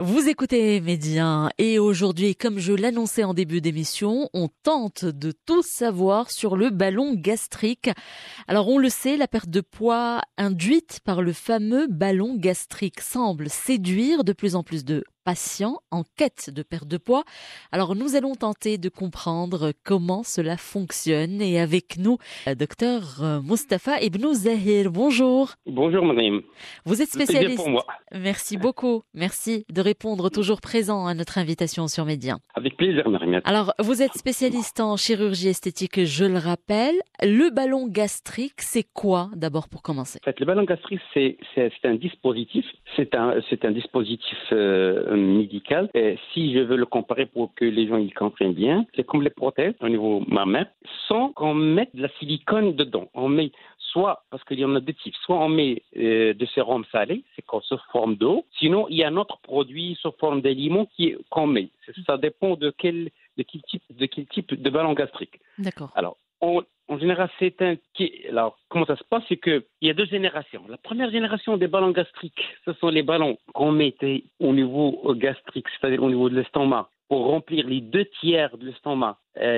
Vous écoutez Médien et aujourd'hui, comme je l'annonçais en début d'émission, on tente de tout savoir sur le ballon gastrique. Alors on le sait, la perte de poids induite par le fameux ballon gastrique semble séduire de plus en plus de patients en quête de perte de poids. Alors nous allons tenter de comprendre comment cela fonctionne et avec nous, docteur Mustapha Ibn Zahir. Bonjour. Bonjour madame. Vous êtes C'est plaisir spécialiste. pour moi. Merci beaucoup. Merci de répondre toujours présent à notre invitation sur Médien. Avec plaisir Mariam. Alors, vous êtes spécialiste en chirurgie esthétique, je le rappelle. Le ballon gastrique, c'est quoi d'abord pour commencer? En fait, le ballon gastrique, c'est un dispositif. C'est un dispositif médical. Et si je veux le comparer pour que les gens y comprennent bien, c'est comme les prothèses au niveau mammaire, sans qu'on mette de la silicone dedans. On met soit, parce qu'il y en a deux types, soit on met de sérum salé, c'est sous forme d'eau. Sinon, il y a un autre produit sous forme d'aliments qu'on met. Ça dépend de quel type de ballon gastrique. D'accord. Alors, en général, alors, comment ça se passe? C'est qu'il y a deux générations. La première génération des ballons gastriques, ce sont les ballons qu'on mettait au niveau gastrique, c'est-à-dire au niveau de l'estomac, pour remplir les deux tiers de l'estomac.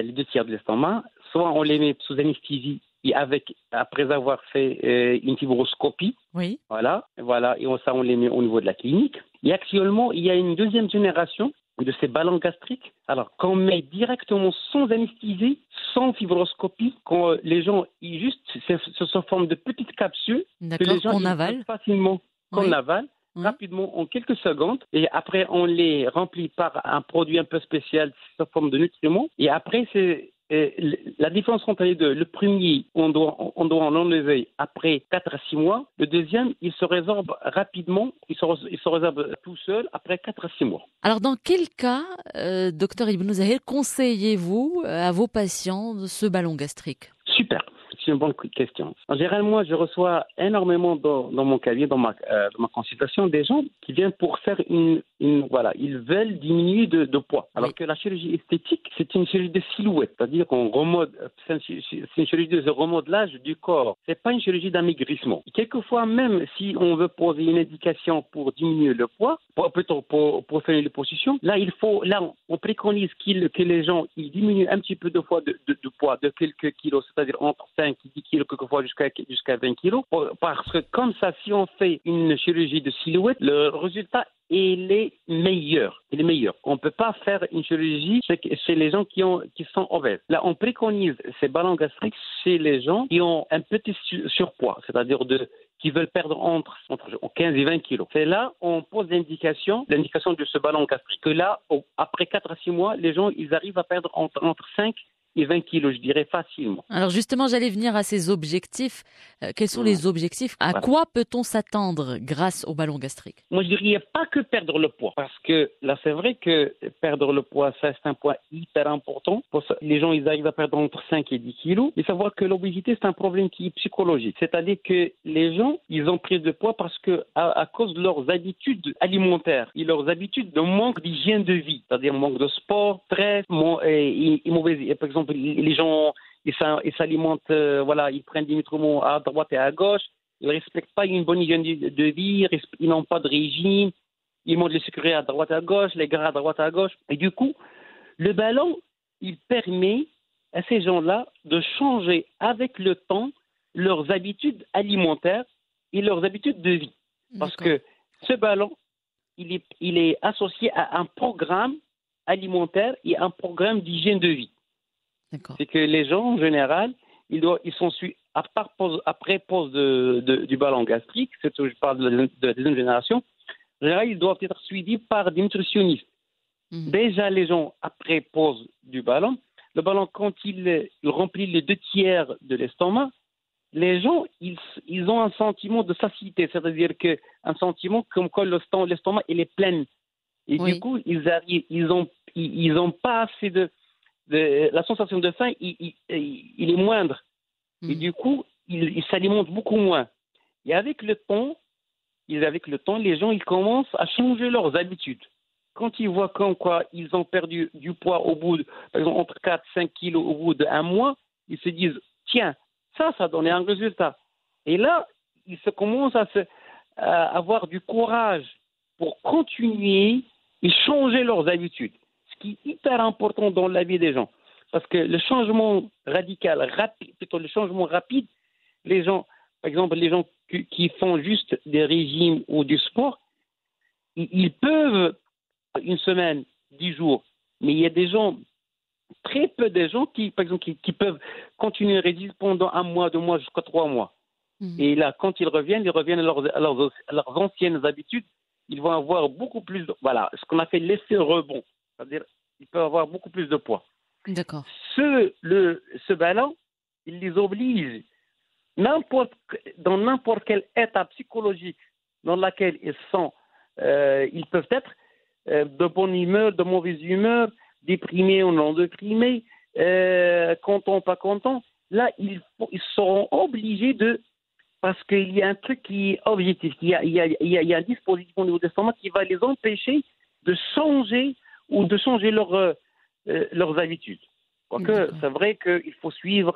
Soit on les met sous anesthésie et après avoir fait une fibroscopie. Oui. Voilà, et ça, on les met au niveau de la clinique. Et actuellement, il y a une deuxième génération de ces ballons gastriques, alors qu'on met directement sans anesthésie, sans fibroscopie, quand les gens, c'est sous forme de petites capsules que les gens qu'on avale facilement, qu'on Oui. avale rapidement en quelques secondes, et après on les remplit par un produit un peu spécial sous forme de nutriments, et après la différence entre les deux, le premier, on doit en enlever après 4 à 6 mois. Le deuxième, il se résorbe rapidement, il se résorbe tout seul après 4 à 6 mois. Alors, dans quel cas, docteur Ibn Zahir, conseillez-vous à vos patients de ce ballon gastrique? Super. C'est une bonne question. En général, moi, je reçois énormément dans mon cabinet, dans ma consultation, des gens qui viennent pour faire ils veulent diminuer de poids. Alors que la chirurgie esthétique, c'est une chirurgie de silhouette, c'est-à-dire c'est une chirurgie de remodelage du corps. C'est pas une chirurgie d'amaigrissement. Quelquefois, même si on veut poser une indication pour diminuer le poids, pour faire une liposuction, là, on préconise que les gens, ils diminuent un petit peu de poids de quelques kilos, c'est-à-dire entre 5 et 10 kilos, quelquefois jusqu'à 20 kilos. Parce que comme ça, si on fait une chirurgie de silhouette, le résultat, il est meilleur. On ne peut pas faire une chirurgie chez les gens qui sont obèses. Là, on préconise ces ballons gastriques chez les gens qui ont un petit surpoids, c'est-à-dire qui veulent perdre entre 15 et 20 kilos. C'est là on pose l'indication de ce ballon gastrique. Que là, après 4 à 6 mois, les gens, ils arrivent à perdre entre 5 et 20 kilos, je dirais facilement. Alors justement, j'allais venir à ces objectifs. Quels sont les objectifs? À quoi peut-on s'attendre grâce au ballon gastrique? Moi, je dirais pas que perdre le poids. Parce que là, c'est vrai que perdre le poids, ça, c'est un point hyper important. Les gens, ils arrivent à perdre entre 5 et 10 kilos. Et savoir que l'obésité, c'est un problème qui est psychologique. C'est-à-dire que les gens, ils ont pris de poids parce que à cause de leurs habitudes alimentaires et leurs habitudes de manque d'hygiène de vie. C'est-à-dire manque de sport, stress, et mauvaise. Par exemple, les gens, ils s'alimentent, ils prennent des nutriments à droite et à gauche. Ils ne respectent pas une bonne hygiène de vie, ils n'ont pas de régime, ils mangent les sucreries à droite à gauche, les gras à droite à gauche. Et du coup, le ballon, il permet à ces gens-là de changer avec le temps leurs habitudes alimentaires et leurs habitudes de vie. Parce que ce ballon, il est associé à un programme alimentaire et un programme d'hygiène de vie. C'est que les gens, en général, ils sont suivis, après pose du ballon gastrique, je parle de la deuxième génération, en général, ils doivent être suivis par des nutritionnistes. Déjà, les gens, après pose du ballon, le ballon, quand il remplit les 2 tiers de l'estomac, les gens, ils ont un sentiment de satiété, c'est-à-dire un sentiment comme quoi l'estomac, il est plein. Et du coup, ils ont pas assez la sensation de faim, il est moindre. Et du coup, ils s'alimentent beaucoup moins. Et avec le temps, les gens, ils commencent à changer leurs habitudes. Quand ils voient comme quoi ils ont perdu du poids par exemple, entre 4 et 5 kilos au bout d'un mois, ils se disent, tiens, ça donne un résultat. Et là, ils commencent à avoir du courage pour continuer ils changeaient leurs habitudes, ce qui est hyper important dans la vie des gens. Parce que le changement radical, rapide, plutôt le changement rapide, les gens, par exemple, les gens qui font juste des régimes ou du sport, ils peuvent une semaine, 10 jours, mais il y a des gens, très peu de gens qui, par exemple, qui peuvent continuer à résister pendant 1 mois, 2 mois, jusqu'à 3 mois. Et là, quand ils reviennent à leurs anciennes habitudes. Ils vont avoir beaucoup plus de, voilà, ce qu'on appelle l'effet rebond. C'est-à-dire, ils peuvent avoir beaucoup plus de poids. D'accord. Ce ballon, il les oblige, dans n'importe quelle étape psychologique dans laquelle ils peuvent être, de bonne humeur, de mauvaise humeur, déprimés ou non déprimés, contents, pas contents. Là, ils seront obligés parce qu'il y a un truc qui est objectif, il y a un dispositif au niveau de l'estomac qui va les empêcher de changer ou de changer leurs habitudes. Quoique, c'est vrai qu'il faut suivre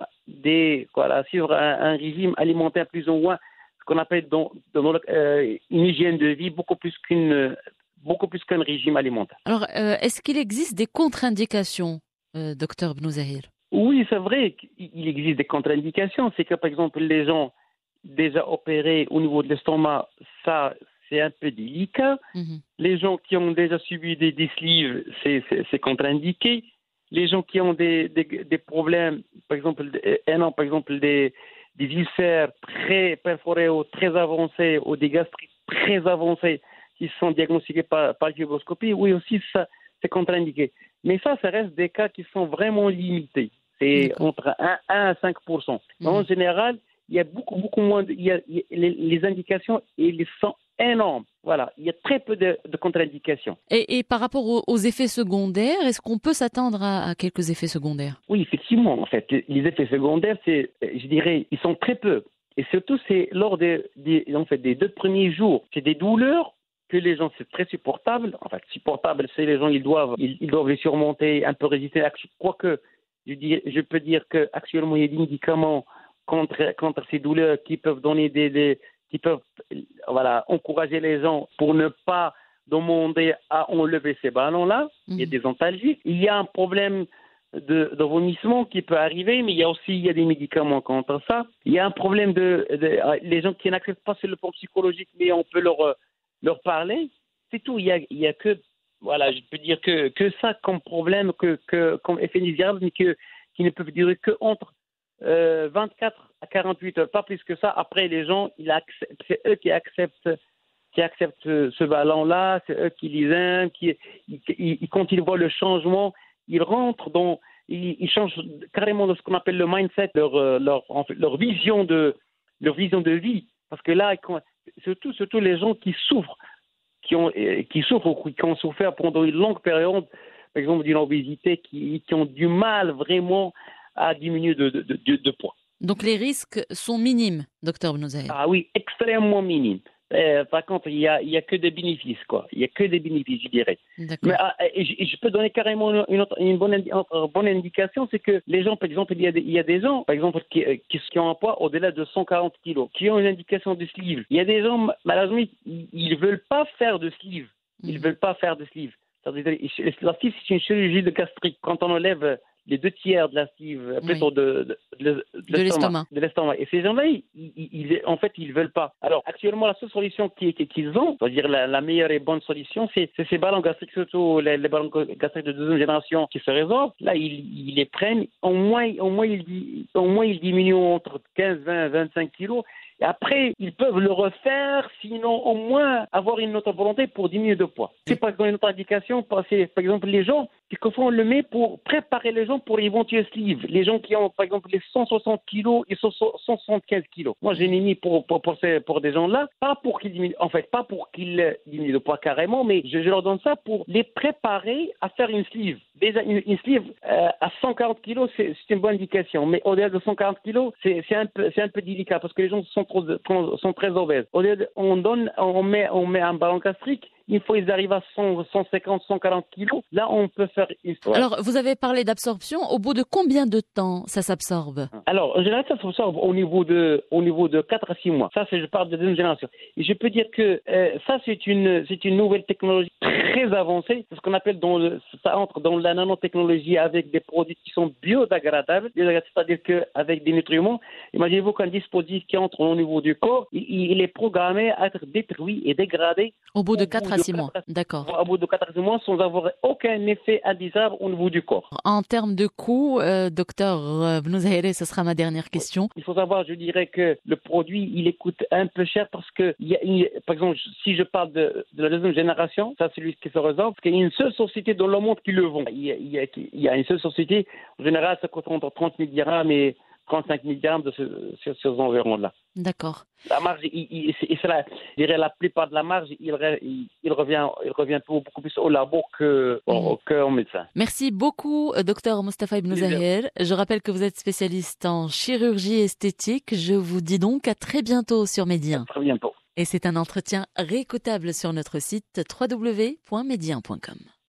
un régime alimentaire plus ou moins, ce qu'on appelle une hygiène de vie beaucoup plus qu'un régime alimentaire. Alors, est-ce qu'il existe des contre-indications, docteur Bnouzahil? Oui, c'est vrai qu'il existe des contre-indications. C'est que, par exemple, les gens déjà opérés au niveau de l'estomac, ça, c'est un peu délicat. Les gens qui ont déjà subi des sleeves, c'est contre-indiqué. Les gens qui ont des problèmes, par exemple, des ulcères très perforés ou très avancés, ou des gastrites très avancés qui sont diagnostiqués par fibroscopie, oui, aussi, ça, c'est contre-indiqué. Mais ça reste des cas qui sont vraiment limités. C'est entre 1 à 5%. En général, il y a beaucoup moins, les indications, elles sont énormes. Voilà, il y a très peu de contre-indications. Et par rapport aux effets secondaires, est-ce qu'on peut s'attendre à quelques effets secondaires? Oui, effectivement. En fait, les effets secondaires, je dirais, ils sont très peu. Et surtout, c'est lors des 2 premiers jours. C'est des douleurs que les gens, c'est très supportable. En fait, supportable, c'est les gens, ils doivent les surmonter, un peu résister. Quoique, je peux dire qu'actuellement, il y a des médicaments contre ces douleurs qui peuvent donner qui peuvent encourager les gens pour ne pas demander à enlever ces ballons-là. Il y a des antalgiques. Il y a un problème de vomissement qui peut arriver, mais il y a des médicaments contre ça. Il y a un problème les gens qui n'acceptent pas sur le plan psychologique, mais on peut leur parler. C'est tout. Il y a que, je peux dire que ça comme problème, comme effet indésirable, mais qui ne peuvent durer que entre 24 à 48 heures, pas plus que ça. Après, les gens, c'est eux qui acceptent ce ballon-là, c'est eux qui les aiment, quand ils voient le changement, ils rentrent ils changent carrément de ce qu'on appelle le mindset, leur vision de vie. Parce que là, surtout les gens qui souffrent, qui ont souffert pendant une longue période, par exemple d'une obésité, qui ont du mal vraiment à diminuer de poids. Donc les risques sont minimes, docteur Bnouzahil? Ah oui, extrêmement minimes. Par contre, il y a que des bénéfices, quoi. Il y a que des bénéfices, je dirais. D'accord. Mais je peux donner carrément une bonne indication, c'est que les gens, par exemple, il y a des gens, par exemple, qui ont un poids au-delà de 140 kilos, qui ont une indication de sleeve. Il y a des gens, malheureusement, ils ne veulent pas faire de sleeve. Ils veulent pas faire de sleeve. C'est-à-dire, la sleeve, c'est une chirurgie de gastrique. Quand on enlève les 2 tiers de la sleeve, plutôt de l'estomac. Et ces gens-là, en fait, ils veulent pas. Alors, actuellement, la seule solution qu'ils ont, c'est-à-dire la meilleure et bonne solution, c'est ces ballons gastriques, surtout les ballons gastriques de 2e génération qui se résorbent. Là, ils les prennent. Au moins, ils diminuent entre 15, 20, 25 kilos. Et après, ils peuvent le refaire, sinon au moins avoir une autre volonté pour diminuer de poids. C'est pas une autre indication, c'est par exemple les gens qui on le met pour préparer les gens pour l'éventuel sleeve. Les gens qui ont par exemple les 160 kilos et 175 kilos. Moi, j'ai mis pour des gens-là, pas pour qu'ils diminuent de poids carrément, mais je leur donne ça pour les préparer à faire une sleeve. Déjà, une sleeve à 140 kilos, c'est une bonne indication. Mais au-delà de 140 kilos, c'est un peu délicat parce que les gens sont très obèses. On met un ballon gastrique Une fois ils arrivent à 100, 150, 140 kilos, là on peut faire une histoire. Alors, vous avez parlé d'absorption. Au bout de combien de temps ça s'absorbe? Alors, en général, ça s'absorbe au niveau de 4 à 6 mois. Ça, je parle de deuxième génération. Et je peux dire que ça, c'est une nouvelle technologie très avancée. C'est ce qu'on appelle ça entre dans la nanotechnologie avec des produits qui sont biodégradables. C'est-à-dire qu'avec des nutriments, imaginez-vous qu'un dispositif qui entre au niveau du corps, il est programmé à être détruit et dégradé. Au bout de 4 à 6 mois, d'accord. Au bout de 4 à 6 mois, sans avoir aucun effet indésirable au niveau du corps. En termes de coût, docteur Bnouzaïre, ce sera ma dernière question. Il faut savoir, je dirais que le produit, il coûte un peu cher parce que, par exemple, si je parle de la deuxième génération, ça c'est celui qui se réserve, parce qu'il y a une seule société dans le monde qui le vend. Il y a une seule société, en général, ça coûte entre 30 000 dirhams et 35 000 dirhams sur ces environs-là. D'accord. La marge, je dirais la plupart de la marge, il revient beaucoup plus au labo qu'au médecin. Merci beaucoup, docteur Mostafa Ibn Zahir. Je rappelle que vous êtes spécialiste en chirurgie esthétique. Je vous dis donc à très bientôt sur Médien. Très bientôt. Et c'est un entretien réécoutable sur notre site www.medien.com.